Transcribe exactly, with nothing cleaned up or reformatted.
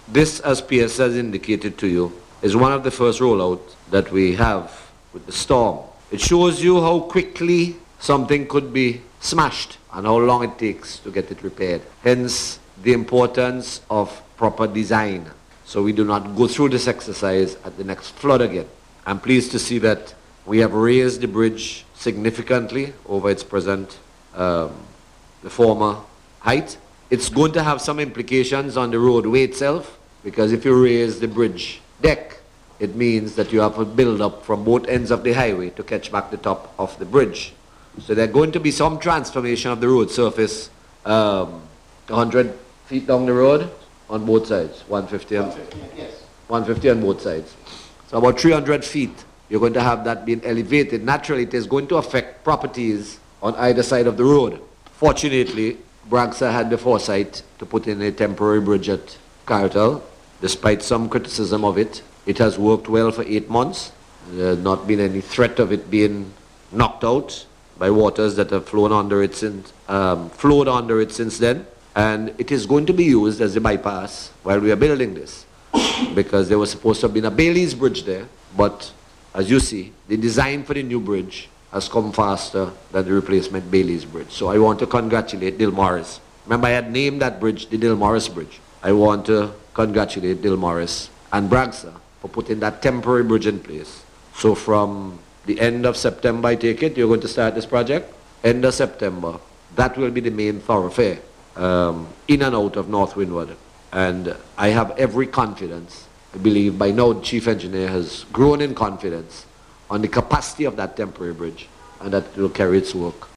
This, as P S has indicated to you, is one of the first rollouts that we have with the storm. It shows you how quickly something could be smashed and how long it takes to get it repaired. Hence, the importance of proper design, so we do not go through this exercise at the next flood again. I'm pleased to see that we have raised the bridge significantly over its present, um, the former height. It's going to have some implications on the roadway itself, because if you raise the bridge deck, it means that you have to build up from both ends of the highway to catch back the top of the bridge. So there's going to be some transformation of the road surface, um, one hundred feet down the road on both sides, one fifty, and, one fifty, yes. one fifty on both sides. So about three hundred feet, you're going to have that being elevated. Naturally, it is going to affect properties on either side of the road. Fortunately, Bragsa had the foresight to put in a temporary bridge at Cartel. Despite some criticism of it, it has worked well for eight months. There has not been any threat of it being knocked out by waters that have flown under it since, um, flowed under it since then. And it is going to be used as a bypass while we are building this, because there was supposed to have been a Bailey's Bridge there, but as you see, the design for the new bridge has come faster than the replacement Bailey's Bridge. So I want to congratulate Dil Morris. Remember, I had named that bridge the Dil Morris Bridge. I want to congratulate Dil Morris and Bragsa for putting that temporary bridge in place. So from the end of September, I take it, you're going to start this project? End of September, that will be the main thoroughfare um, in and out of North Windward. And I have every confidence. I believe by now the chief engineer has grown in confidence on the capacity of that temporary bridge, and that it will carry its work.